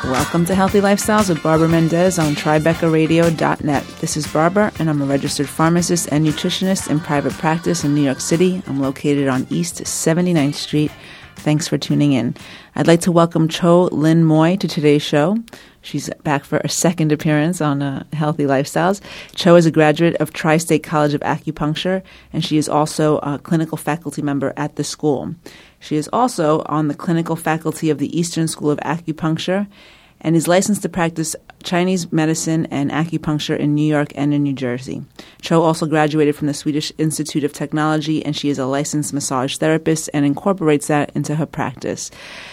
Welcome to Healthy Lifestyles with Barbara Mendez on TribecaRadio.net. This is Barbara, and I'm a registered pharmacist and nutritionist in private practice in New York City. I'm located on East 79th Street. Thanks for tuning in. I'd like to welcome Cho Lin Moy to today's show. She's back for a second appearance on Healthy Lifestyles. Cho is a graduate of Tri-State College of Acupuncture, and she is also a clinical faculty member at the school. She is also on the clinical faculty of the Eastern School of Acupuncture and is licensed to practice Chinese medicine and acupuncture in New York and in New Jersey. Cho also graduated from the Swedish Institute of Technology, and she is a licensed massage therapist and incorporates that into her practice.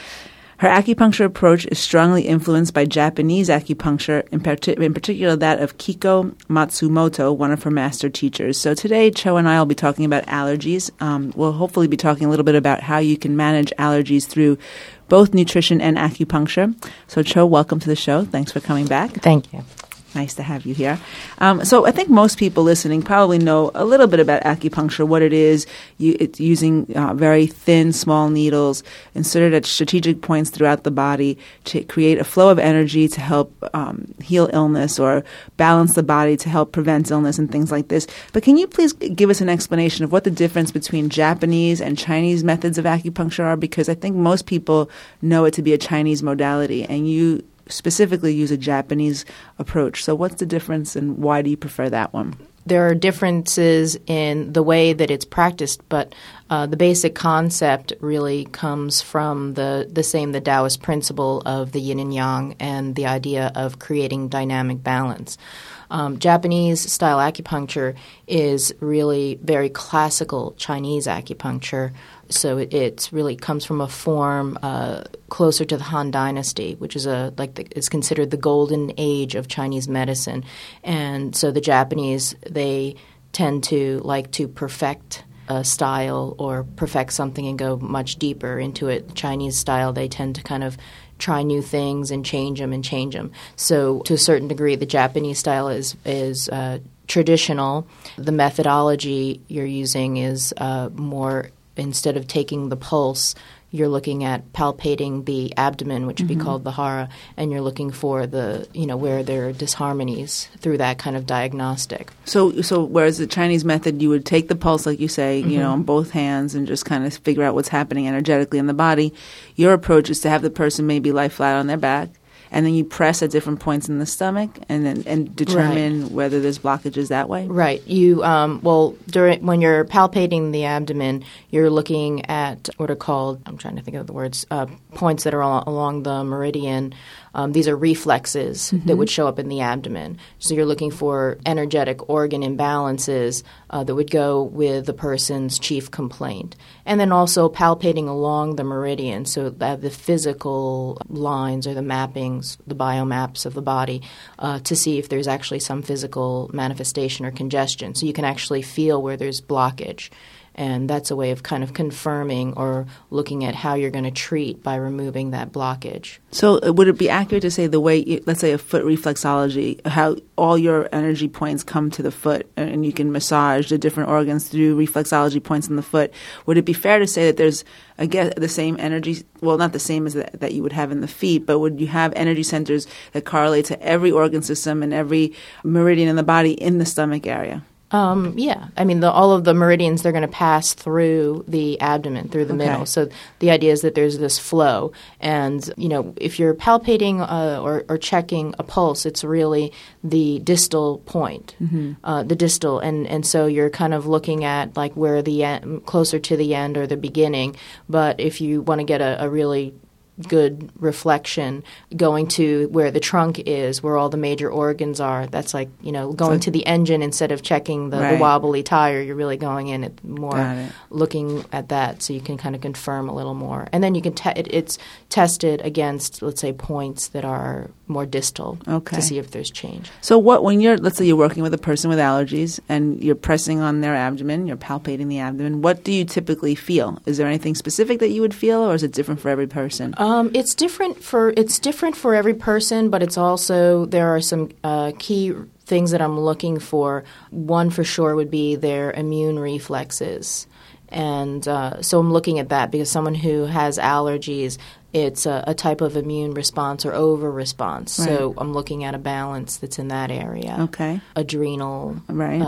Her acupuncture approach is strongly influenced by Japanese acupuncture, in particular that of Kiko Matsumoto, one of her master teachers. So today, Cho and I will be talking about allergies. We'll hopefully be talking a little bit about how you can manage allergies through both nutrition and acupuncture. So Cho, welcome to the show. Thanks for coming back. Thank you. Nice to have you here. So I think most people listening probably know a little bit about acupuncture, what it is. It's using very thin, small needles inserted at strategic points throughout the body to create a flow of energy to help heal illness or balance the body to help prevent illness and things like this. But can you please give us an explanation of what the difference between Japanese and Chinese methods of acupuncture are? Because I think most people know it to be a Chinese modality, and you specifically use a Japanese approach. So what's the difference, and why do you prefer that one? There are differences in the way that it's practiced, but the basic concept really comes from the Taoist principle of the yin and yang and the idea of creating dynamic balance. Japanese-style acupuncture is really very classical Chinese acupuncture. So it really comes from a form closer to the Han Dynasty, which is is considered the golden age of Chinese medicine. And so the Japanese, they tend to like to perfect a style or perfect something and go much deeper into it. The Chinese style, they tend to kind of try new things and change them. So to a certain degree, the Japanese style is traditional. The methodology you're using is more. Instead of taking the pulse, you're looking at palpating the abdomen, which would be called the hara, and you're looking for the, where there are disharmonies through that kind of diagnostic. So whereas the Chinese method, you would take the pulse, like you say, on both hands and just kind of figure out what's happening energetically in the body, your approach is to have the person maybe lie flat on their back, and then you press at different points in the stomach and determine whether there's blockages that way? Right. You when you're palpating the abdomen, you're looking at what are called, I'm trying to think of the words, points that are along the meridian. These are reflexes that would show up in the abdomen. So you're looking for energetic organ imbalances that would go with the person's chief complaint. And then also palpating along the meridian, so the physical lines or the mappings, the biomaps of the body, to see if there's actually some physical manifestation or congestion. So you can actually feel where there's blockage. And that's a way of kind of confirming or looking at how you're going to treat by removing that blockage. So would it be accurate to say the way, let's say a foot reflexology, how all your energy points come to the foot and you can massage the different organs through reflexology points in the foot, would it be fair to say that there's, I guess, the same energy, well, not the same as that you would have in the feet, but would you have energy centers that correlate to every organ system and every meridian in the body in the stomach area? Yeah. I mean, all of the meridians, they're going to pass through the abdomen, through the middle. So the idea is that there's this flow. And, if you're palpating or checking a pulse, it's really the distal point, the distal. And so you're kind of looking at like where the end, closer to the end or the beginning. But if you want to get a really good reflection, going to where the trunk is, where all the major organs are. That's like, going to the engine instead of checking the wobbly tire. You're really going in at more looking at that, so you can kind of confirm a little more. And then you can it's tested against, let's say, points that are more distal to see if there's change. So when let's say you're working with a person with allergies and you're pressing on their abdomen, you're palpating the abdomen, what do you typically feel? Is there anything specific that you would feel, or is it different for every person? It's different for every person, but it's also there are some key things that I'm looking for. One for sure would be their immune reflexes. And so I'm looking at that because someone who has allergies, it's a type of immune response or over-response. Right. So I'm looking at a balance that's in that area. Okay. Adrenal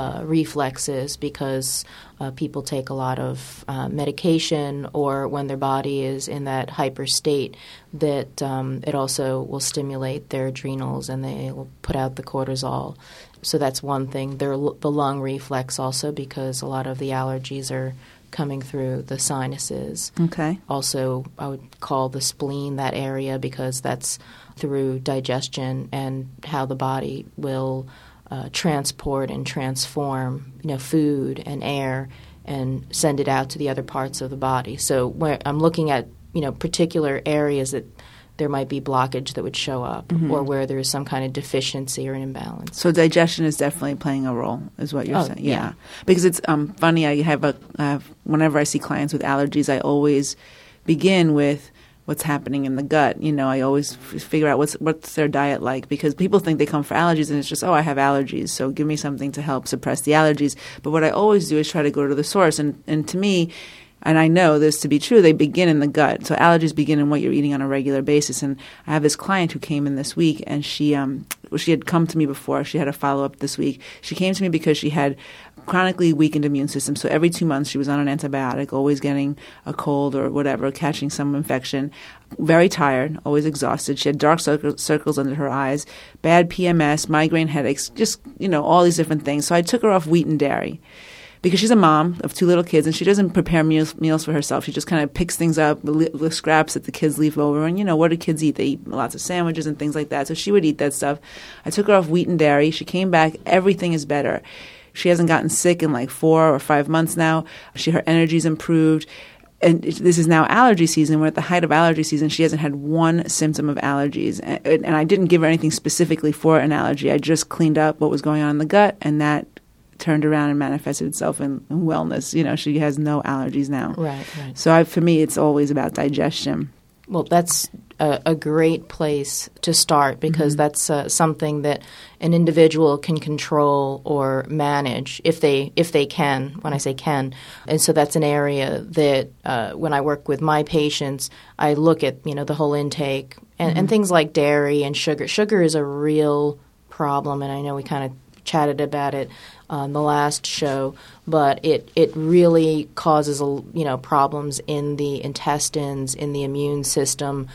reflexes, because people take a lot of medication, or when their body is in that hyper state, that it also will stimulate their adrenals and they will put out the cortisol. So that's one thing. The lung reflex also, because a lot of the allergies are coming through the sinuses. Okay. Also, I would call the spleen that area, because that's through digestion and how the body will transport and transform, food and air and send it out to the other parts of the body. So where I'm looking at, particular areas that there might be blockage that would show up, or where there is some kind of deficiency or an imbalance. So digestion is definitely playing a role, is what you're saying. Yeah. Because it's funny, I have whenever I see clients with allergies, I always begin with what's happening in the gut. I always figure out what's their diet like, because people think they come for allergies and it's just, I have allergies, so give me something to help suppress the allergies. But what I always do is try to go to the source. And to me, and I know this to be true, they begin in the gut. So allergies begin in what you're eating on a regular basis. And I have this client who came in this week, and she had come to me before. She had a follow-up this week. She came to me because she had chronically weakened immune system. So every 2 months she was on an antibiotic, always getting a cold or whatever, catching some infection. Very tired, always exhausted. She had dark circles under her eyes, bad PMS, migraine headaches, just, all these different things. So I took her off wheat and dairy, because she's a mom of 2 little kids, and she doesn't prepare meals for herself. She just kind of picks things up, the scraps that the kids leave over. And, what do kids eat? They eat lots of sandwiches and things like that. So she would eat that stuff. I took her off wheat and dairy. She came back. Everything is better. She hasn't gotten sick in like 4 or 5 months now. Her energy's improved. And this is now allergy season. We're at the height of allergy season. She hasn't had one symptom of allergies. And I didn't give her anything specifically for an allergy. I just cleaned up what was going on in the gut, and that turned around and manifested itself in wellness. She has no allergies now. Right. So for me, it's always about digestion. Well, that's a great place to start, because that's something that an individual can control or manage if they can, when I say can. And so that's an area that when I work with my patients, I look at, the whole intake and things like dairy and sugar. Sugar is a real problem, and I know we kind of chatted about it on the last show, but it really causes problems in the intestines, in the immune system,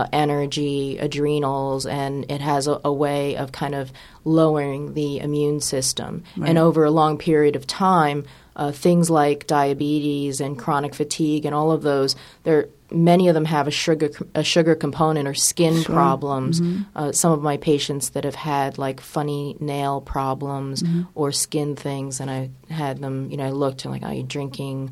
energy, adrenals, and it has a way of kind of lowering the immune system. Right. And over a long period of time, things like diabetes and chronic fatigue and all of those, many of them have a sugar component or skin problems. Some of my patients that have had like funny nail problems or skin things, and I had them, I looked and like, are you drinking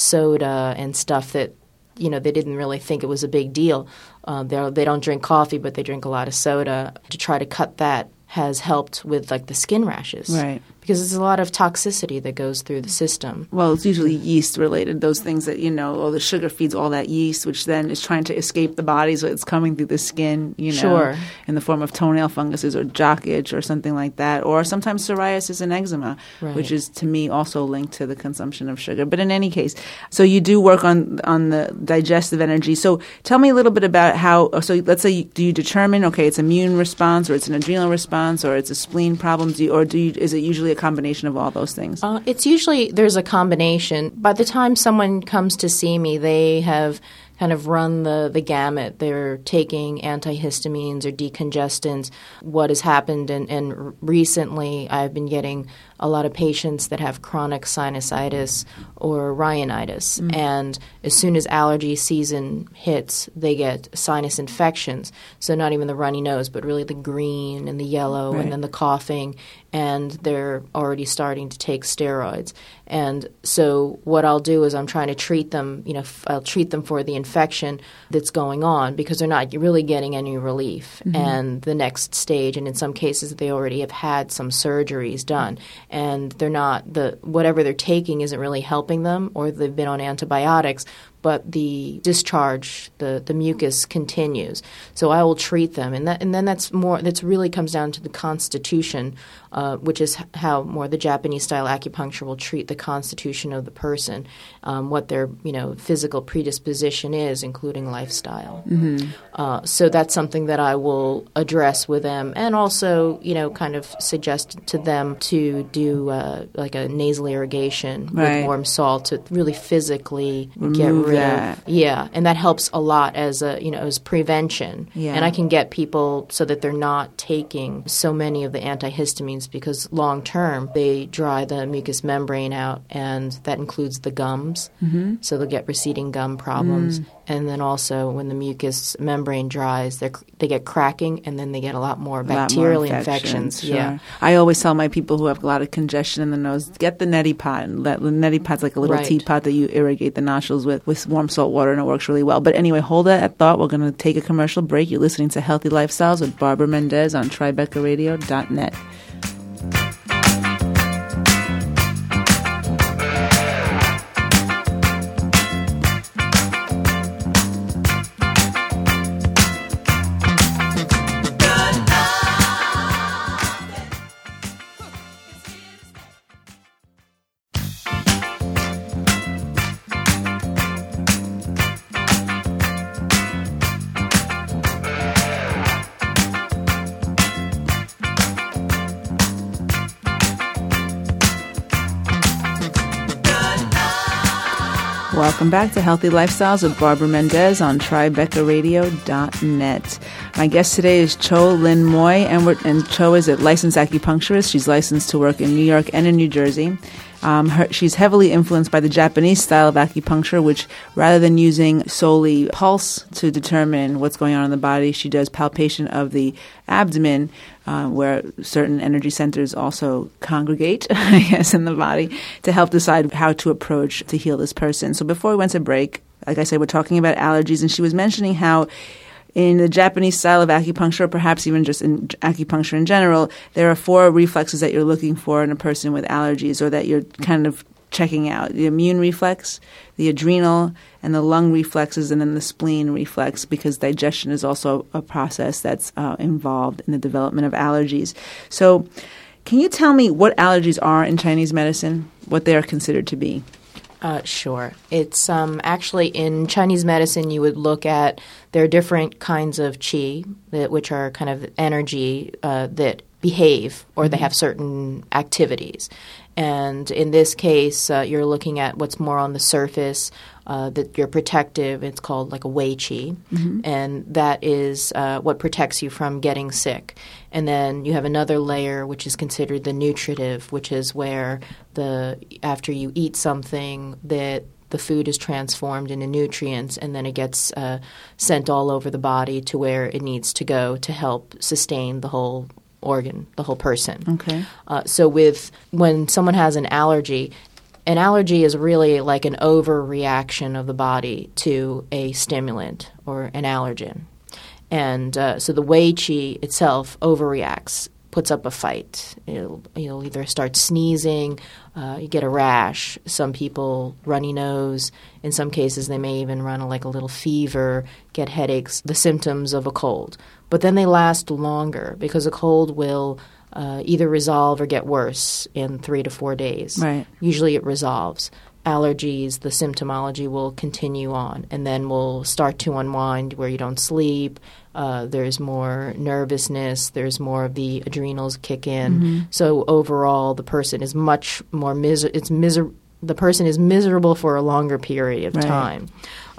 soda and stuff that, they didn't really think it was a big deal. They don't drink coffee, but they drink a lot of soda. To try to cut that has helped with like the skin rashes. Right. Because there's a lot of toxicity that goes through the system. Well, it's usually yeast related, those things that, the sugar feeds all that yeast, which then is trying to escape the body, so it's coming through the skin, Sure. in the form of toenail funguses or jock itch or something like that, or sometimes psoriasis and eczema, right. Which is to me also linked to the consumption of sugar. But in any case, so you do work on the digestive energy. So tell me a little bit about how, so let's say, do you determine, okay, it's immune response or it's an adrenal response or it's a spleen problem, is it usually a combination of all those things? It's usually there's a combination. By the time someone comes to see me, they have kind of run the gamut. They're taking antihistamines or decongestants. What has happened, and recently I've been getting a lot of patients that have chronic sinusitis or rhinitis. And as soon as allergy season hits, they get sinus infections. So not even the runny nose, but really the green and the yellow, right. And then the coughing, and they're already starting to take steroids. And so what I'll do is I'm trying to treat them, I'll treat them for the infection that's going on, because they're not really getting any relief. And the next stage, and in some cases they already have had some surgeries done, and they're not, whatever they're taking isn't really helping them, or they've been on antibiotics, but the discharge, the mucus continues. So I will treat them, and then that's really comes down to the constitution, which is how more the Japanese style acupuncture will treat the constitution of the person, what their physical predisposition is, including lifestyle. Mm-hmm. So that's something that I will address with them, and also kind of suggest to them to do like a nasal irrigation with warm salt to really physically get rid of. Yeah, and that helps a lot as prevention. Yeah. And I can get people so that they're not taking so many of the antihistamines, because long term they dry the mucous membrane out, and that includes the gums. Mm-hmm. So they'll get receding gum problems. And then also when the mucous membrane dries, they get cracking, and then they get a lot more bacterial infections. Sure. Yeah, I always tell my people who have a lot of congestion in the nose, get the neti pot. And the neti pot's like a little teapot that you irrigate the nostrils with warm salt water, and it works really well. But anyway, hold that at thought. We're going to take a commercial break. You're listening to Healthy Lifestyles with Barbara Mendez on TribecaRadio.net. Welcome back to Healthy Lifestyles with Barbara Mendez on TribecaRadio.net. My guest today is Cho Lin Moy, and Cho is a licensed acupuncturist. She's licensed to work in New York and in New Jersey. She's heavily influenced by the Japanese style of acupuncture, which rather than using solely pulse to determine what's going on in the body, she does palpation of the abdomen, where certain energy centers also congregate, I guess, in the body to help decide how to approach to heal this person. So before we went to break, like I said, we're talking about allergies, and she was mentioning how in the Japanese style of acupuncture, or perhaps even just in acupuncture in general, there are 4 reflexes that you're looking for in a person with allergies, or that you're kind of checking out: the immune reflex, the adrenal, and the lung reflexes, and then the spleen reflex, because digestion is also a process that's involved in the development of allergies. So can you tell me what allergies are in Chinese medicine, what they are considered to be? Sure. It's actually in Chinese medicine you would look at, there are different kinds of qi, which are kind of energy that behave, or they have certain activities. And in this case, you're looking at what's more on the surface, that you're protective. It's called like a wei qi, and that is what protects you from getting sick. And then you have another layer, which is considered the nutritive, which is where after you eat something, that the food is transformed into nutrients, and then it gets sent all over the body to where it needs to go to help sustain the whole organ, the whole person. Okay. So when someone has an allergy is really like an overreaction of the body to a stimulant or an allergen. And so the wei qi itself overreacts, puts up a fight. You'll either start sneezing, you get a rash, some people runny nose. In some cases they may even run like a little fever, get headaches, the symptoms of a cold. But then they last longer because a cold will either resolve or get worse in 3 to 4 days. Right. Usually it resolves. Allergies, the symptomology will continue on, and then will start to unwind where you don't sleep. There's more nervousness. There's more of the adrenals kick in. So overall, the person is much more the person is miserable for a longer period of time.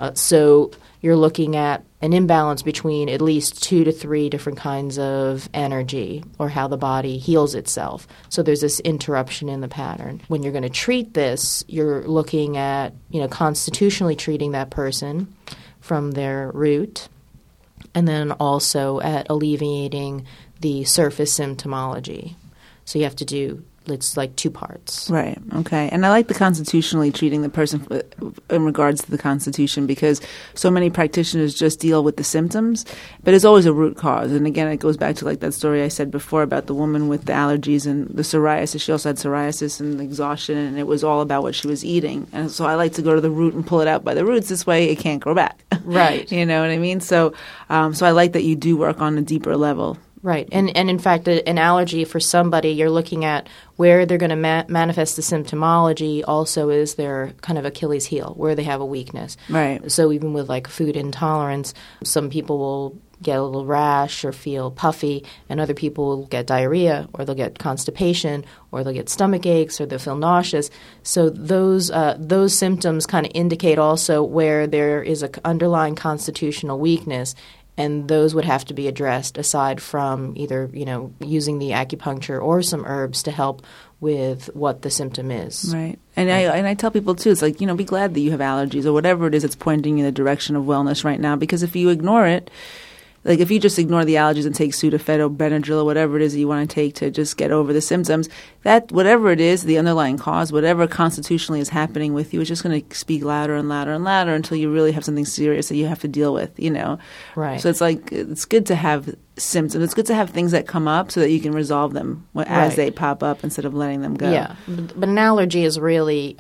So you're looking at an imbalance between at least 2 to 3 different kinds of energy, or how the body heals itself. So there's this interruption in the pattern. When you're going to treat this, you're looking at, constitutionally treating that person from their root, and then also at alleviating the surface symptomology. So you have to do it's like two parts. Right. Okay. And I like the constitutionally treating the person in regards to the Constitution, because so many practitioners just deal with the symptoms, but it's always a root cause. And again, it goes back to like that story I said before about the woman with the allergies and the psoriasis. She also had psoriasis and exhaustion, and it was all about what she was eating. And so I like to go to the root and pull it out by the roots. This way it can't grow back. Right. You know what I mean? So I like that you do work on a deeper level. Right. And in fact, an allergy for somebody, you're looking at where they're going to manifest the symptomology also is their kind of Achilles heel, where they have a weakness. Right. So even with like food intolerance, some people will get a little rash or feel puffy, and other people will get diarrhea, or they'll get constipation, or they'll get stomach aches, or they'll feel nauseous. So those symptoms kind of indicate also where there is an underlying constitutional weakness. And those would have to be addressed aside from either, using the acupuncture or some herbs to help with what the symptom is. Right. And I tell people, too, it's like, be glad that you have allergies or whatever it is that's pointing in the direction of wellness right now. Because if you ignore it, like if you just ignore the allergies and take Sudafed or Benadryl or whatever it is that you want to take to just get over the symptoms, that whatever it is, the underlying cause, whatever constitutionally is happening with you, is just going to speak louder and louder and louder until you really have something serious that you have to deal with, Right. So it's like it's good to have symptoms. It's good to have things that come up so that you can resolve them as they pop up instead of letting them go. Yeah. But an allergy is really,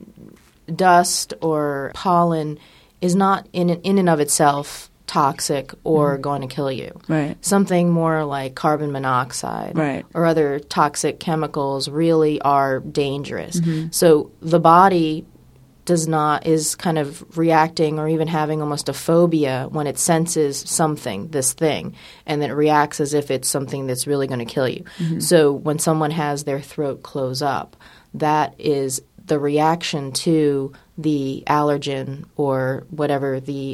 dust or pollen is not in and of itself toxic or going to kill you. Right. Something more like carbon monoxide or other toxic chemicals really are dangerous. Mm-hmm. So the body is kind of reacting or even having almost a phobia when it senses this thing, and then it reacts as if it's something that's really going to kill you. Mm-hmm. So when someone has their throat close up, that is the reaction to the allergen or whatever the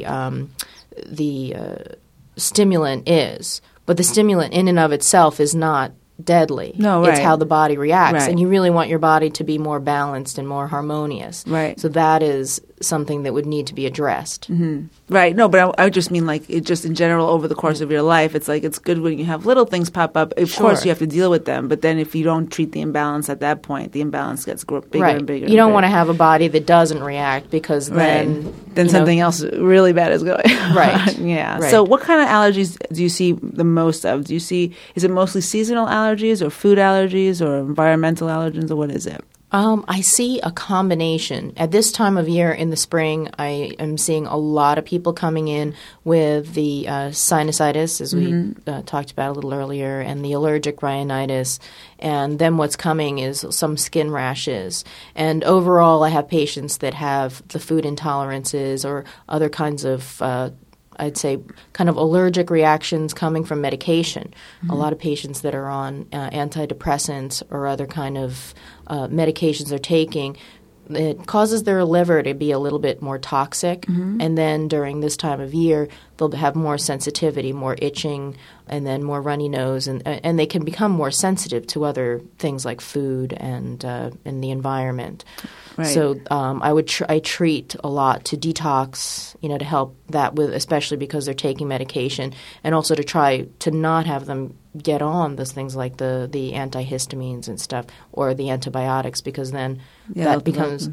stimulant is. But the stimulant in and of itself is not deadly. No, right. It's how the body reacts. Right. And you really want your body to be more balanced and more harmonious. Right. So that is something that would need to be addressed. Mm-hmm. Right. No, but I just mean like it just in general over the course of your life, it's like it's good when you have little things pop up. Of course, you have to deal with them. But then if you don't treat the imbalance at that point, the imbalance gets bigger and bigger. You don't want to have a body that doesn't react because then something else really bad is going on. Right. Yeah. Right. So what kind of allergies do you see the most of? Is it mostly seasonal allergies or food allergies or environmental allergens, or what is it? I see a combination. At this time of year in the spring, I am seeing a lot of people coming in with the sinusitis, as we talked about a little earlier, and the allergic rhinitis. And then what's coming is some skin rashes. And overall, I have patients that have the food intolerances or other kinds of I'd say kind of allergic reactions coming from medication. Mm-hmm. A lot of patients that are on antidepressants or other kind of medications they're taking, it causes their liver to be a little bit more toxic. Mm-hmm. And then during this time of year, they'll have more sensitivity, more itching, and then more runny nose. And they can become more sensitive to other things like food and the environment. Right. So I treat a lot to detox, to help that with, especially because they're taking medication, and also to try to not have them get on those things like the antihistamines and stuff or the antibiotics, because then that becomes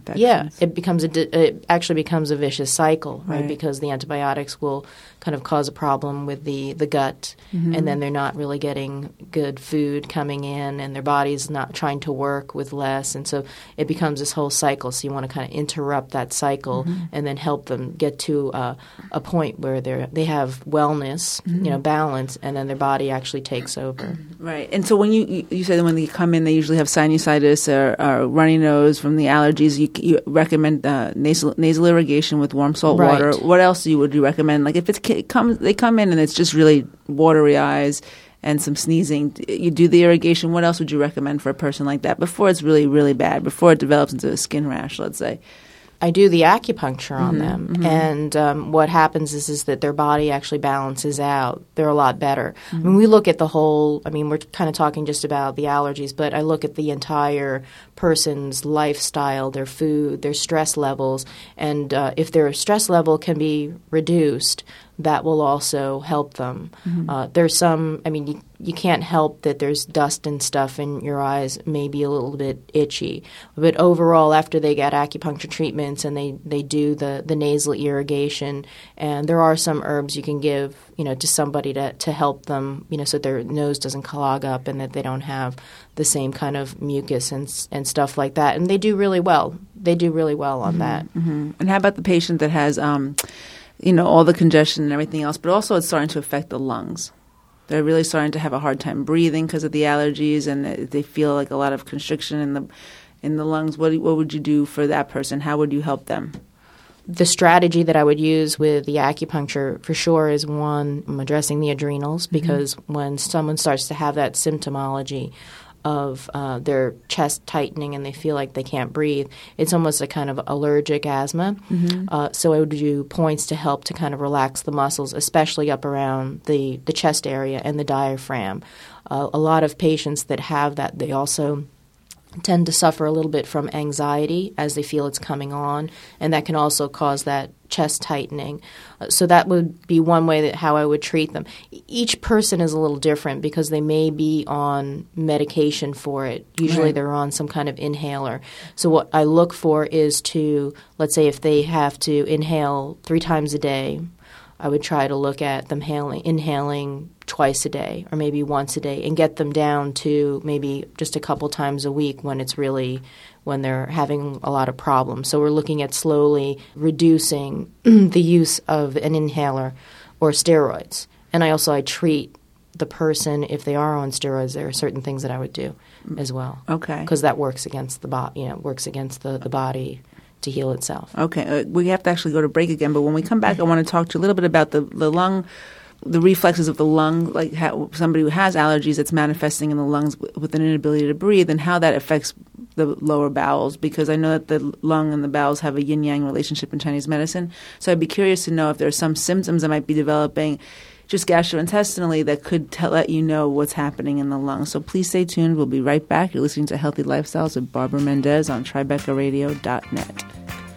it actually becomes a vicious cycle, right? Because the antibiotics will kind of cause a problem with the gut, and then they're not really getting good food coming in, and their body's not trying to work with less, and so it becomes this whole cycle. So you want to kind of interrupt that cycle and then help them get to a point where they have wellness, balance, and then their body actually takes over. Right. And so when you said that when they come in, they usually have sinusitis or runny nose from the allergies. You recommend nasal irrigation with warm salt water. What else would you recommend? Like if they come in and it's just really watery eyes and some sneezing, you do the irrigation. What else would you recommend for a person like that before it's really, really bad, before it develops into a skin rash, let's say? I do the acupuncture on them, and what happens is that their body actually balances out. They're a lot better. I mean, we look at the whole – we're kind of talking just about the allergies, but I look at the entire person's lifestyle, their food, their stress levels, and if their stress level can be reduced, that will also help them. There's some, I mean, you can't help that there's dust and stuff in your eyes, maybe a little bit itchy. But overall, after they get acupuncture treatments and they do the nasal irrigation, and there are some herbs you can give, to somebody to help them, so their nose doesn't clog up and that they don't have the same kind of mucus and stuff like that. And they do really well. They do really well on that. And how about the patient that has, all the congestion and everything else, but also it's starting to affect the lungs? They're really starting to have a hard time breathing because of the allergies, and they feel like a lot of constriction in the lungs. What would you do for that person? How would you help them? The strategy that I would use with the acupuncture for sure is, one, I'm addressing the adrenals, because when someone starts to have that symptomology of their chest tightening and they feel like they can't breathe, it's almost a kind of allergic asthma. So I would do points to help to kind of relax the muscles, especially up around the chest area and the diaphragm. A lot of patients that have that, they also tend to suffer a little bit from anxiety as they feel it's coming on, and that can also cause that chest tightening. So that would be one way that how I would treat them. Each person is a little different because they may be on medication for it. Usually they're on some kind of inhaler. So what I look for is to, let's say if they have to inhale 3 times a day, I would try to look at them inhaling twice a day or maybe once a day, and get them down to maybe just a couple times a week when they're having a lot of problems. So we're looking at slowly reducing the use of an inhaler or steroids. And I treat the person if they are on steroids. There are certain things that I would do as well. Okay. Because that works against the body to heal itself. Okay. We have to actually go to break again, but when we come back, I want to talk to you a little bit about the lung, the reflexes of the lung, like how somebody who has allergies that's manifesting in the lungs with an inability to breathe, and how that affects the lower bowels, because I know that the lung and the bowels have a yin-yang relationship in Chinese medicine. So I'd be curious to know if there are some symptoms that might be developing just gastrointestinally that could let you know what's happening in the lungs. So please stay tuned. We'll be right back. You're listening to Healthy Lifestyles with Barbara Mendez on TribecaRadio.net.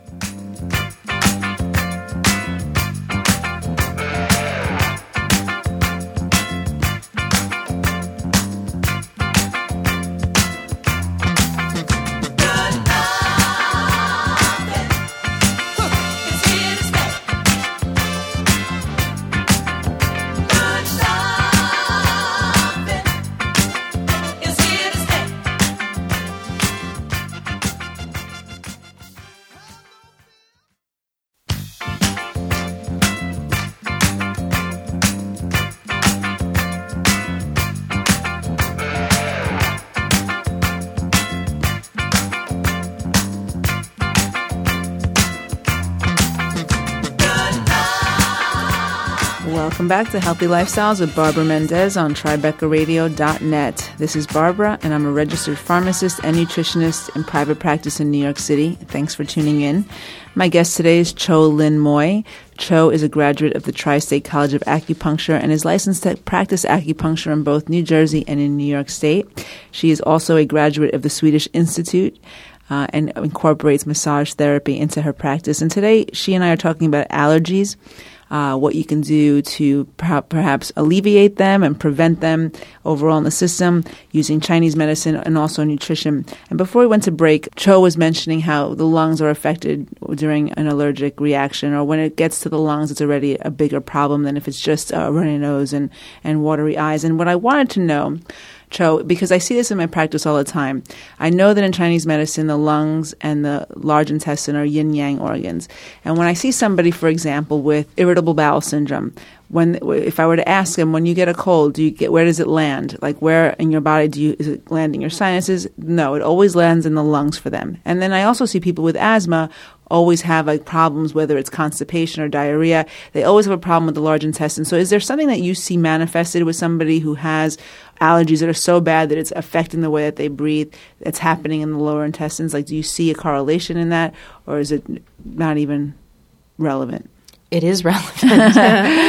Welcome back to Healthy Lifestyles with Barbara Mendez on TribecaRadio.net. This is Barbara, and I'm a registered pharmacist and nutritionist in private practice in New York City. Thanks for tuning in. My guest today is Cho Lin Moy. Cho is a graduate of the Tri-State College of Acupuncture and is licensed to practice acupuncture in both New Jersey and in New York State. She is also a graduate of the Swedish Institute and incorporates massage therapy into her practice. And today, she and I are talking about allergies, what you can do to perhaps alleviate them and prevent them overall in the system using Chinese medicine and also nutrition. And before we went to break, Cho was mentioning how the lungs are affected during an allergic reaction, or when it gets to the lungs, it's already a bigger problem than if it's just a runny nose and watery eyes. And what I wanted to know, Cho, because I see this in my practice all the time. I know that in Chinese medicine, the lungs and the large intestine are yin-yang organs. And when I see somebody, for example, with irritable bowel syndrome, if I were to ask them, when you get a cold, where does it land? Like, where in your body is it land in your sinuses? No, it always lands in the lungs for them. And then I also see people with asthma always have problems, whether it's constipation or diarrhea. They always have a problem with the large intestine. So is there something that you see manifested with somebody who has allergies that are so bad that it's affecting the way that they breathe, that's happening in the lower intestines? Like, do you see a correlation in that, or is it not even relevant? It is relevant.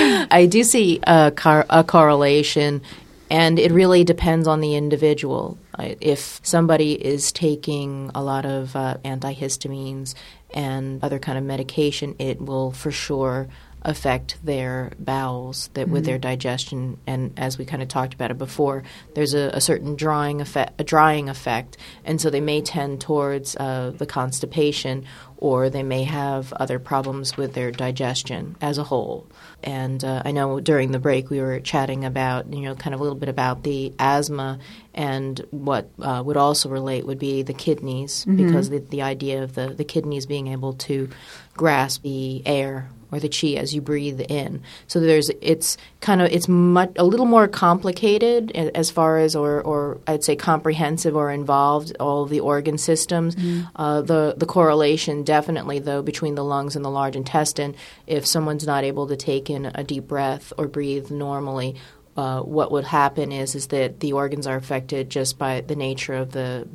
I do see a correlation, and it really depends on the individual. If somebody is taking a lot of antihistamines and other kind of medication, it will for sure affect their bowels with their digestion. And as we kind of talked about it before, there's a certain drying effect, and so they may tend towards the constipation, or they may have other problems with their digestion as a whole. And I know during the break we were chatting about, kind of a little bit about the asthma, and what would also relate would be the kidneys, because the idea of the kidneys being able to grasp the air or the qi as you breathe in. So it's a little more complicated as far as, or I'd say comprehensive or involved, all of the organ systems. The correlation definitely, though, between the lungs and the large intestine, if someone's not able to take in a deep breath or breathe normally, what would happen is that the organs are affected just by the nature of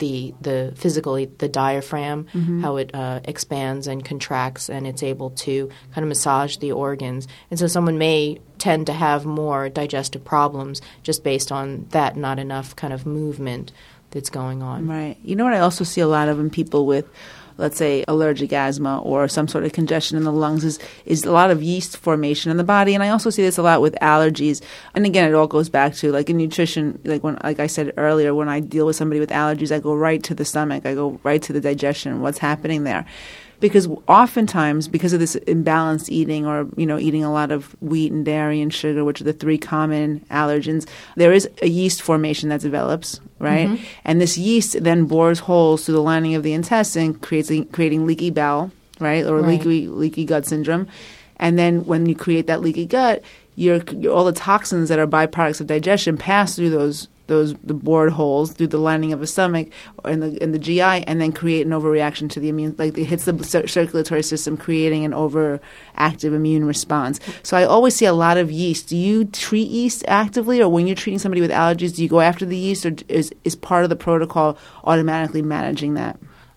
the physically the diaphragm, how it expands and contracts, and it's able to kind of massage the organs. And so someone may tend to have more digestive problems just based on that not enough kind of movement that's going on. Right. You know what I also see a lot of in people with, let's say, allergic asthma or some sort of congestion in the lungs is a lot of yeast formation in the body. And I also see this a lot with allergies. And again, it all goes back to, like, in nutrition, like I said earlier, when I deal with somebody with allergies, I go right to the stomach. I go right to the digestion, what's happening there. Because oftentimes, because of this imbalanced eating, or eating a lot of wheat and dairy and sugar, which are the 3 common allergens, there is a yeast formation that develops, right? And this yeast then bores holes through the lining of the intestine, creating leaky bowel, right, or leaky gut syndrome. And then when you create that leaky gut, all the toxins that are byproducts of digestion pass through the bored holes through the lining of the stomach and the GI, and then create an overreaction to the immune, like it hits the circulatory system, creating an overactive immune response. So I always see a lot of yeast. Do you treat yeast actively, or when you're treating somebody with allergies, do you go after the yeast, or is part of the protocol automatically managing that?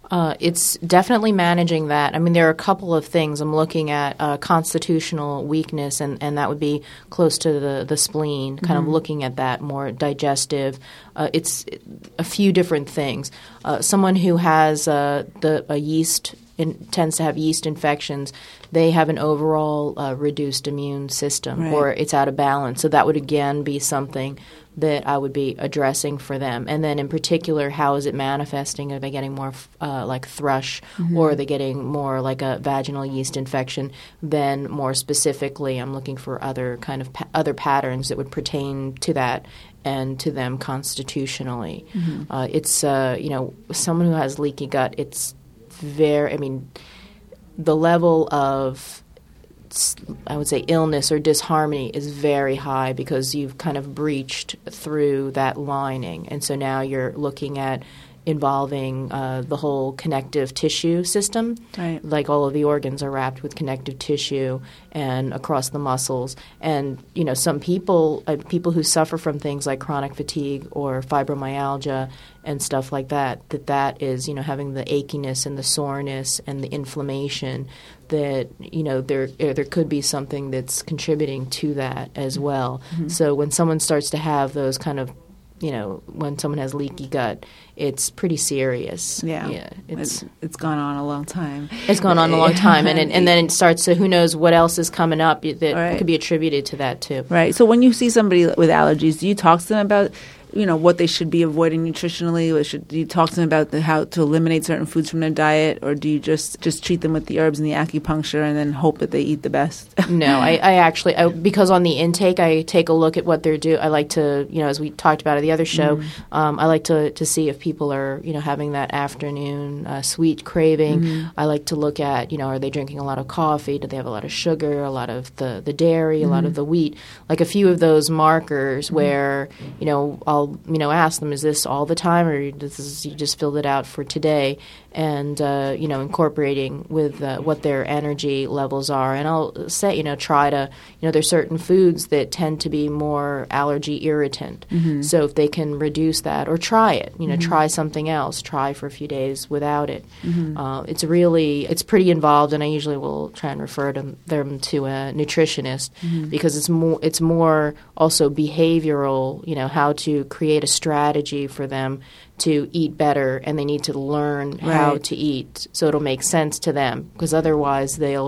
It's definitely managing that. I mean, there are a couple of things. I'm looking at constitutional weakness, and that would be close to the spleen, kind of looking at that more digestive. It's a few different things. Someone who has a yeast tends to have yeast infections, they have an overall reduced immune system, or it's out of balance. So that would, again, be something that I would be addressing for them. And then in particular, how is it manifesting? Are they getting more like thrush, or are they getting more like a vaginal yeast infection? Then more specifically, I'm looking for other kind of other patterns that would pertain to that and to them constitutionally. It's, someone who has leaky gut, it's the level of, I would say, illness or disharmony is very high, because you've kind of breached through that lining. And so now you're looking at involving the whole connective tissue system. Right. Like all of the organs are wrapped with connective tissue and across the muscles. And, some people who suffer from things like chronic fatigue or fibromyalgia and stuff like that is, having the achiness and the soreness and the inflammation, that, there could be something that's contributing to that as well. So when someone starts to have those kind of, when someone has leaky gut, it's pretty serious. Yeah, it's gone on a long time. It's gone on a long time, and then it starts to, who knows what else is coming up that could be attributed to that too. Right. So when you see somebody with allergies, do you talk to them about what they should be avoiding nutritionally? Or do you talk to them about how to eliminate certain foods from their diet, or do you just treat them with the herbs and the acupuncture and then hope that they eat the best? No, I actually, because on the intake, I take a look at what they're doing. I like to, as we talked about at the other show, I like to see if people are, having that afternoon sweet craving. I like to look at, are they drinking a lot of coffee? Do they have a lot of sugar, a lot of the dairy, a lot of the wheat? Like a few of those markers where, I'll ask them, is this all the time, or you just filled it out for today? And, incorporating with what their energy levels are. And I'll say, try to, there's certain foods that tend to be more allergy irritant. So if they can reduce that, or try it, try something else, try for a few days without it. It's pretty involved, and I usually will try and refer them to a nutritionist, because it's more also behavioral, how to create a strategy for them to eat better, and they need to learn how to eat, so it'll make sense to them, because otherwise they'll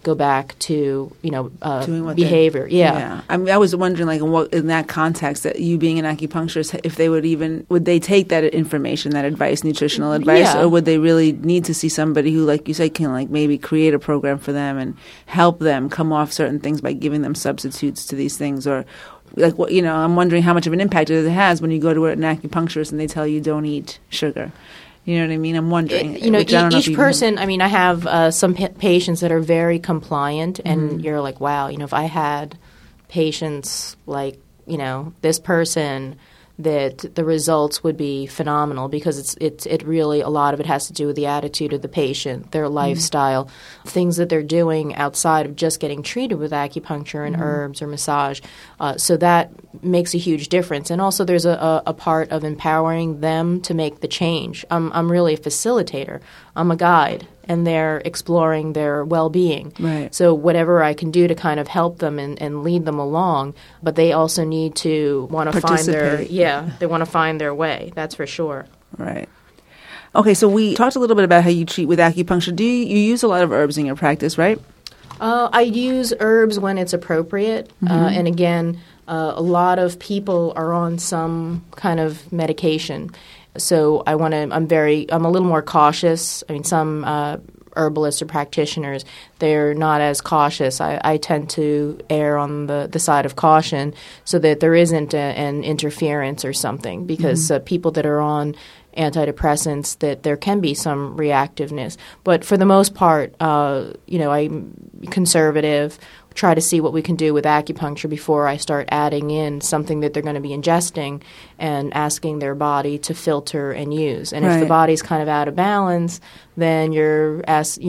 go back to, Doing behavior. Yeah. I mean, I was wondering, like, in that context, that you being an acupuncturist, if they would they take that information, that advice, nutritional advice, or would they really need to see somebody who, like you said, can like maybe create a program for them and help them come off certain things by giving them substitutes to these things, or like what I'm wondering how much of an impact it has when you go to an acupuncturist and they tell you don't eat sugar. You know what I mean? I'm wondering. Each person. I mean, I have some patients that are very compliant, and you're like, wow. If I had patients like this person, that the results would be phenomenal, because it really, a lot of it has to do with the attitude of the patient, their lifestyle, things that they're doing outside of just getting treated with acupuncture and herbs or massage. So that makes a huge difference. And also there's a part of empowering them to make the change. I'm really a facilitator. I'm a guide, and they're exploring their well-being. Right. So whatever I can do to kind of help them and lead them along, but they also need to want to find they want to find their way. That's for sure. Right. Okay, so we talked a little bit about how you treat with acupuncture. Do you use a lot of herbs in your practice, right? I use herbs when it's appropriate, and again, a lot of people are on some kind of medication. So I'm a little more cautious. I mean, some herbalists or practitioners, they're not as cautious. I tend to err on the side of caution, so that there isn't an interference or something, because people that are on antidepressants, that there can be some reactiveness. But for the most part, I'm conservative. Try to see what we can do with acupuncture before I start adding in something that they're going to be ingesting, and asking their body to filter and use. And if the body's kind of out of balance, then you're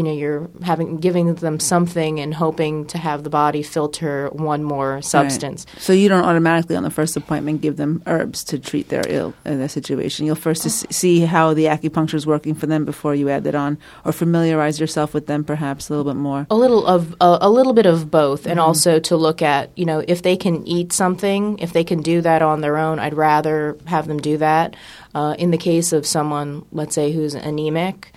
giving them something and hoping to have the body filter one more substance. Right. So you don't automatically on the first appointment give them herbs to treat their ill in their situation. You'll first see how the acupuncture is working for them before you add that on, or familiarize yourself with them perhaps a little bit more. A little bit of both, and also to look at if they can eat something, if they can do that on their own, I'd rather have them do that. In the case of someone, let's say, who's anemic,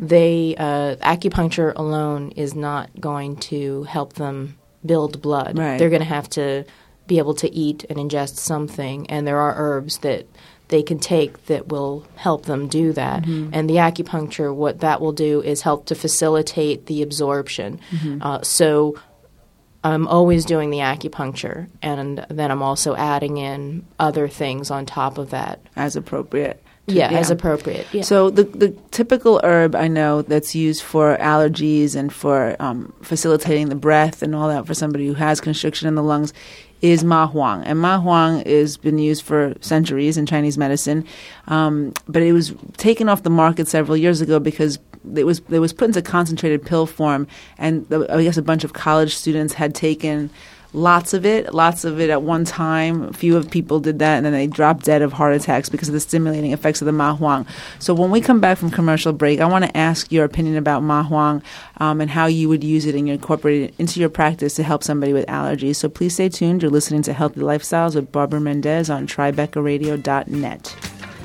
acupuncture alone is not going to help them build blood. Right. They're going to have to be able to eat and ingest something, and there are herbs that they can take that will help them do that. And the acupuncture, what that will do is help to facilitate the absorption. So I'm always doing the acupuncture, and then I'm also adding in other things on top of that. As appropriate. As appropriate. Yeah. So the typical herb I know that's used for allergies and for facilitating the breath and all that for somebody who has constriction in the lungs is ma huang. And ma huang has been used for centuries in Chinese medicine, but it was taken off the market several years ago because it was put into concentrated pill form, and I guess a bunch of college students had taken lots of it at one time. A few of people did that, and then they dropped dead of heart attacks because of the stimulating effects of the ma huang. So when we come back from commercial break, I want to ask your opinion about ma huang and how you would use it and incorporate it into your practice to help somebody with allergies. So please stay tuned. You're listening to Healthy Lifestyles with Barbara Mendez on TribecaRadio.net.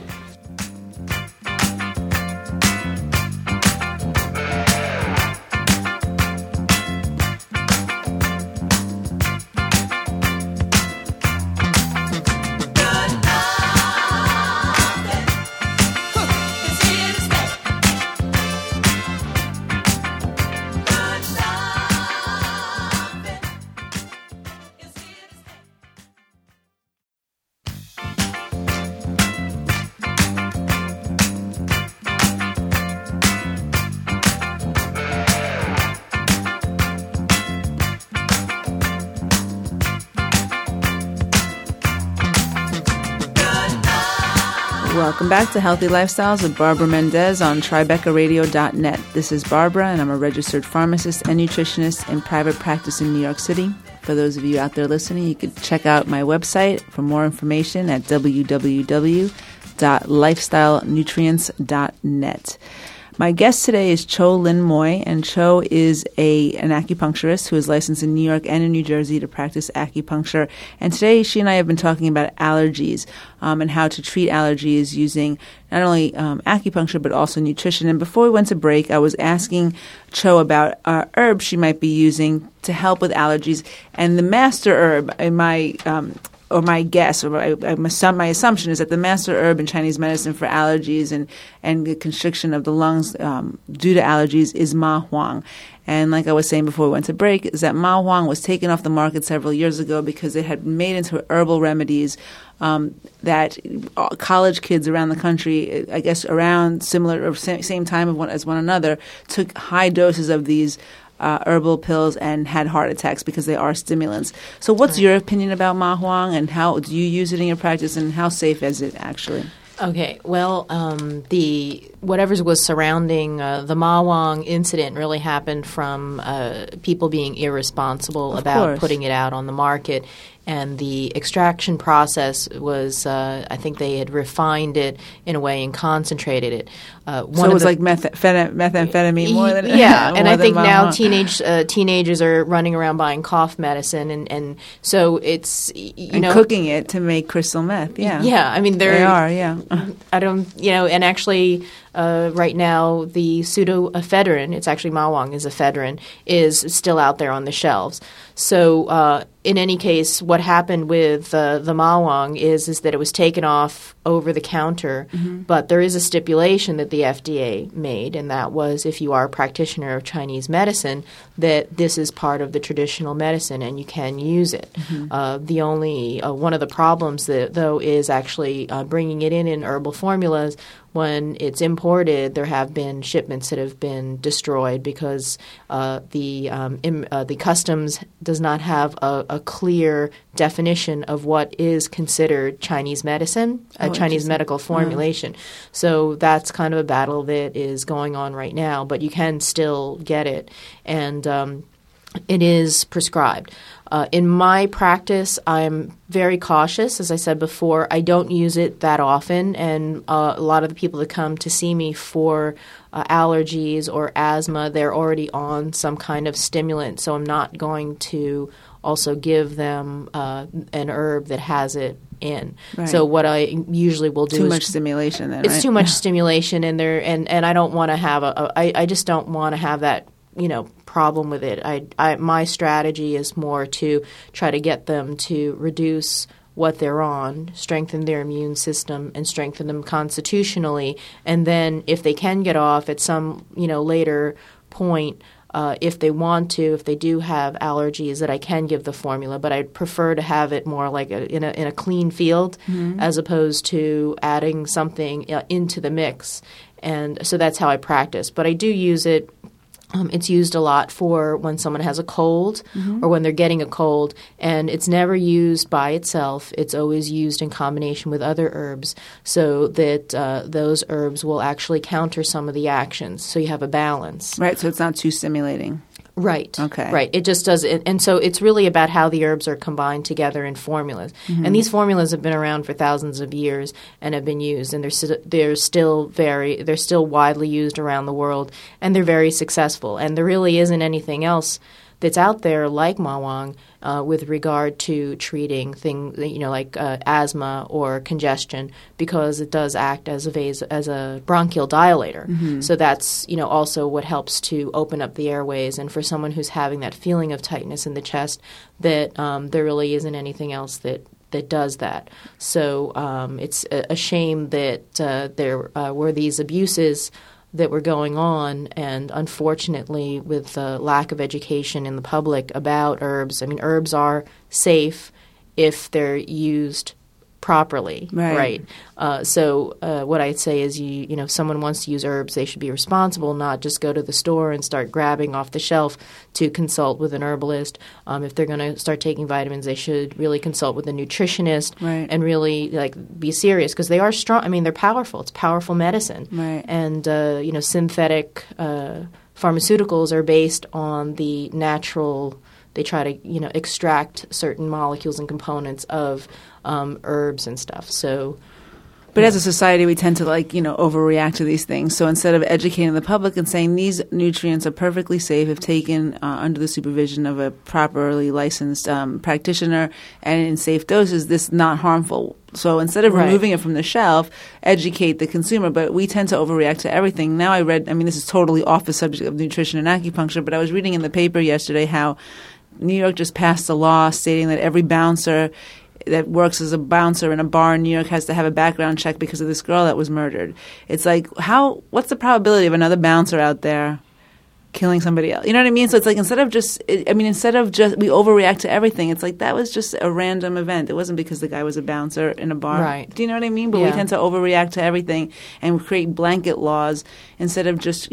Welcome back to Healthy Lifestyles with Barbara Mendez on TribecaRadio.net. This is Barbara, and I'm a registered pharmacist and nutritionist in private practice in New York City. For those of you out there listening, you can check out my website for more information at www.lifestylenutrients.net. My guest today is Cho Lin Moy, and Cho is an acupuncturist who is licensed in New York and in New Jersey to practice acupuncture. And today she and I have been talking about allergies and how to treat allergies using not only acupuncture but also nutrition. And before we went to break, I was asking Cho about herbs she might be using to help with allergies. And the master herb in my guess, or my assumption is that the master herb in Chinese medicine for allergies and the constriction of the lungs due to allergies is Ma Huang. And like I was saying before we went to break, is that Ma Huang was taken off the market several years ago because it had been made into herbal remedies that college kids around the country, I guess around similar or same time as one another, took high doses of these herbal pills and had heart attacks because they are stimulants. So what's your opinion about Ma Huang, and how do you use it in your practice, and how safe is it actually? Okay, well, whatever was surrounding the Ma Huang incident really happened from people being irresponsible about putting it out on the market. And the extraction process was, I think they had refined it in a way and concentrated it. So it was like methamphetamine more than yeah. And I think now teenagers are running around buying cough medicine, and so it's cooking it to make crystal meth. Yeah, yeah. I mean they are. Yeah, I don't. And actually. Right now, the pseudoephedrine, it's actually Ma Huang is ephedrine, is still out there on the shelves. So in any case, what happened with the Ma Huang is that it was taken off over the counter, but there is a stipulation that the FDA made, and that was if you are a practitioner of Chinese medicine, that this is part of the traditional medicine and you can use it. The only one of the problems, though, is actually bringing it in herbal formulas. When it's imported, there have been shipments that have been destroyed because the customs does not have a clear definition of what is considered Chinese medicine, Chinese medical formulation. So that's kind of a battle that is going on right now, but you can still get it, and it is prescribed. In my practice, I'm very cautious. As I said before, I don't use it that often, and a lot of the people that come to see me for allergies or asthma, they're already on some kind of stimulant, so I'm not going to also give them an herb that has it in. Right. So what I usually will do is... Too much stimulation then, It's right? too much stimulation, and I don't want to have I just don't want to have that problem with it. My strategy is more to try to get them to reduce what they're on, strengthen their immune system, and strengthen them constitutionally. And then if they can get off at some later point, if they want to, if they do have allergies, that I can give the formula. But I'd prefer to have it more like in a clean field as opposed to adding something into the mix. And so that's how I practice. But I do use it. It's used a lot for when someone has a cold or when they're getting a cold, and it's never used by itself. It's always used in combination with other herbs so that those herbs will actually counter some of the actions, so you have a balance. Right, so it's not too stimulating. Right. Okay. Right. It just does it. And so it's really about how the herbs are combined together in formulas. And these formulas have been around for thousands of years and have been used, and they're still widely used around the world, and they're very successful. And there really isn't anything else that's out there like Ma Huang with regard to treating things, like asthma or congestion, because it does act as a bronchial dilator. So that's also what helps to open up the airways. And for someone who's having that feeling of tightness in the chest, that there really isn't anything else that does that. So it's a shame that there were these abuses that were going on, and unfortunately with the lack of education in the public about herbs. I mean, herbs are safe if they're used properly, right? So what I'd say is, if someone wants to use herbs, they should be responsible, not just go to the store and start grabbing off the shelf to consult with an herbalist. If they're going to start taking vitamins, they should really consult with a nutritionist and really be serious, because they are strong. I mean, they're powerful. It's powerful medicine, and synthetic pharmaceuticals are based on the natural. They try to extract certain molecules and components of herbs and stuff. So But as a society, we tend to overreact to these things. So instead of educating the public and saying these nutrients are perfectly safe if taken under the supervision of a properly licensed practitioner and in safe doses, this is not harmful. So instead of removing it from the shelf, educate the consumer. But we tend to overreact to everything. Now this is totally off the subject of nutrition and acupuncture, but I was reading in the paper yesterday how New York just passed a law stating that every bouncer that works as a bouncer in a bar in New York has to have a background check because of this girl that was murdered. It's like, what's the probability of another bouncer out there killing somebody else? You know what I mean? So it's like instead of just we overreact to everything. It's like that was just a random event. It wasn't because the guy was a bouncer in a bar. Right. Do you know what I mean? But we tend to overreact to everything and create blanket laws instead of just,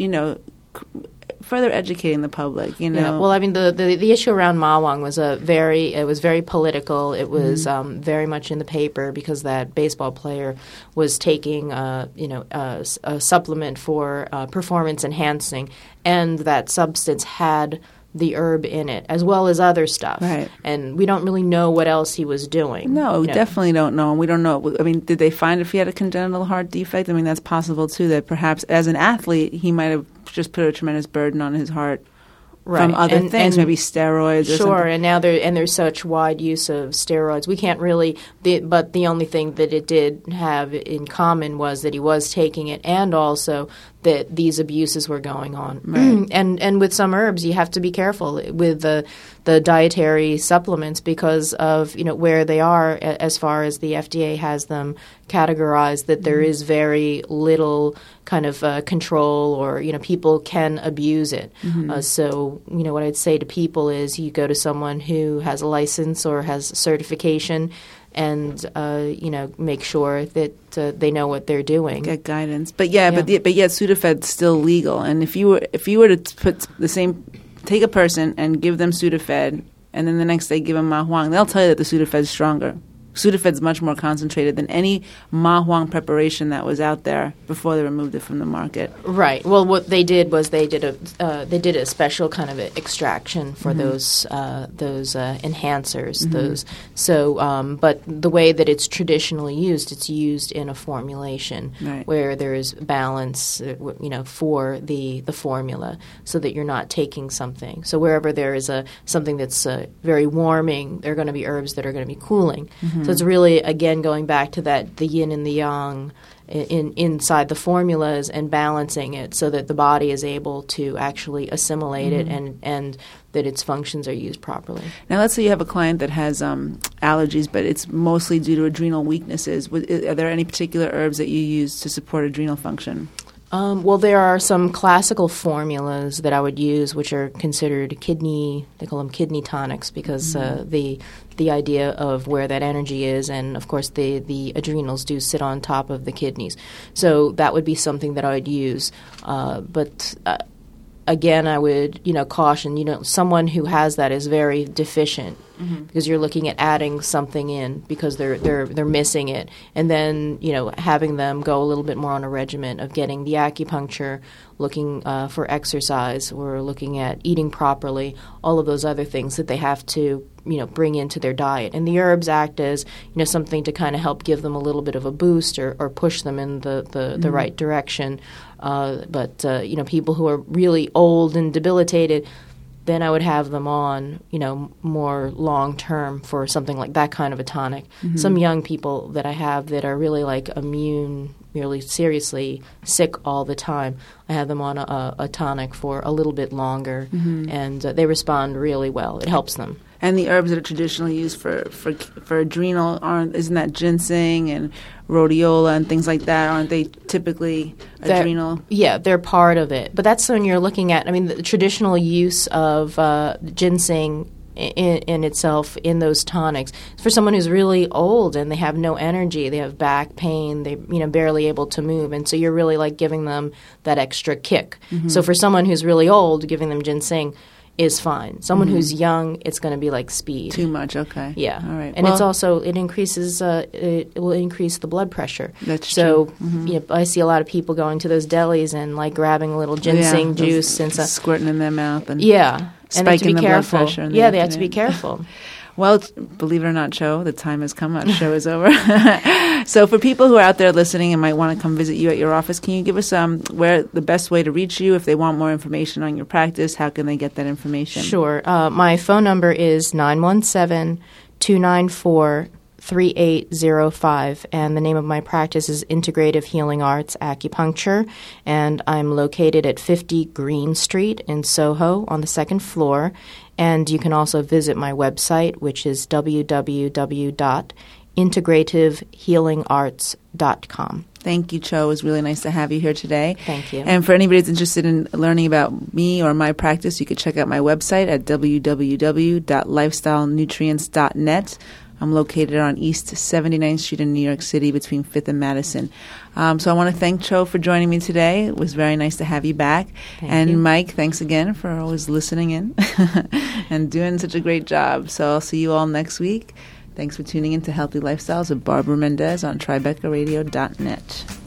further educating the public, Yeah. Well, the issue around Ma Huang was very political. It was very much in the paper because that baseball player was taking a supplement for performance enhancing, and that substance had the herb in it as well as other stuff. Right. And we don't really know what else he was doing. No, we definitely don't know. And we don't know. I mean, did they find if he had a congenital heart defect? I mean, that's possible too, that perhaps as an athlete he might have just put a tremendous burden on his heart from other things, maybe steroids or something. Sure, and now there's such wide use of steroids. We can't really but the only thing that it did have in common was that he was taking it, and also that these abuses were going on. Right. And with some herbs, you have to be careful with the dietary supplements because of where they are as far as the FDA has them categorized, that there is very little kind of control, or people can abuse it. So what I'd say to people is you go to someone who has a license or has certification, and make sure that they know what they're doing. Get guidance, but yet Sudafed's still legal. And if you were to put take a person and give them Sudafed, and then the next day give them Ma Huang, they'll tell you that the Sudafed's stronger. Sudafed's much more concentrated than any Ma Huang preparation that was out there before they removed it from the market. Right. Well, what they did was they did a special kind of extraction for those enhancers. But the way that it's traditionally used, it's used in a formulation where there is balance, for the formula, so that you're not taking something. So wherever there is something that's very warming, there are going to be herbs that are going to be cooling. So it's really, again, going back to the yin and the yang inside the formulas and balancing it so that the body is able to actually assimilate it and that its functions are used properly. Now, let's say you have a client that has allergies, but it's mostly due to adrenal weaknesses. Are there any particular herbs that you use to support adrenal function? Well, there are some classical formulas that I would use, which are considered they call them kidney tonics, because the idea of where that energy is, and of course the adrenals do sit on top of the kidneys. So that would be something that I would use. But again, I would caution, someone who has that is very deficient. Because you're looking at adding something in because they're missing it, and then having them go a little bit more on a regimen of getting the acupuncture, looking for exercise, or looking at eating properly, all of those other things that they have to bring into their diet. And the herbs act as something to kind of help give them a little bit of a boost or push them in the right direction. But people who are really old and debilitated, then I would have them on, more long-term for something like that kind of a tonic. Some young people that I have that are really immune, really seriously sick all the time, I have them on a tonic for a little bit longer, and they respond really well. It helps them. And the herbs that are traditionally used for adrenal isn't that ginseng and rhodiola and things like that? Aren't they typically adrenal? Yeah, they're part of it. But that's when you're looking at, the traditional use of ginseng in itself in those tonics. For someone who's really old and they have no energy, they have back pain, they barely able to move, and so you're really giving them that extra kick. So for someone who's really old, giving them ginseng is fine. Someone who's young, it's going to be like speed. Too much, okay. Yeah. All right. And it's also, it increases, it will increase the blood pressure. That's true. So I see a lot of people going to those delis and grabbing a little ginseng juice and squirting in their mouth and and they have to be the careful. blood pressure. They have to be careful. Well, believe it or not, Cho, the time has come. Our show is over. So for people who are out there listening and might want to come visit you at your office, can you give us where the best way to reach you if they want more information on your practice? How can they get that information? Sure. My phone number is 917-294-3805, and the name of my practice is Integrative Healing Arts Acupuncture, and I'm located at 50 Green Street in Soho on the second floor. And you can also visit my website, which is www.integrativehealingarts.com. Thank you, Cho. It was really nice to have you here today. Thank you. And for anybody that's interested in learning about me or my practice, you could check out my website at www.lifestylenutrients.net. I'm located on East 79th Street in New York City between 5th and Madison. So I want to thank Cho for joining me today. It was very nice to have you back. Thank you. Mike, thanks again for always listening in and doing such a great job. So I'll see you all next week. Thanks for tuning in to Healthy Lifestyles with Barbara Mendez on TribecaRadio.net.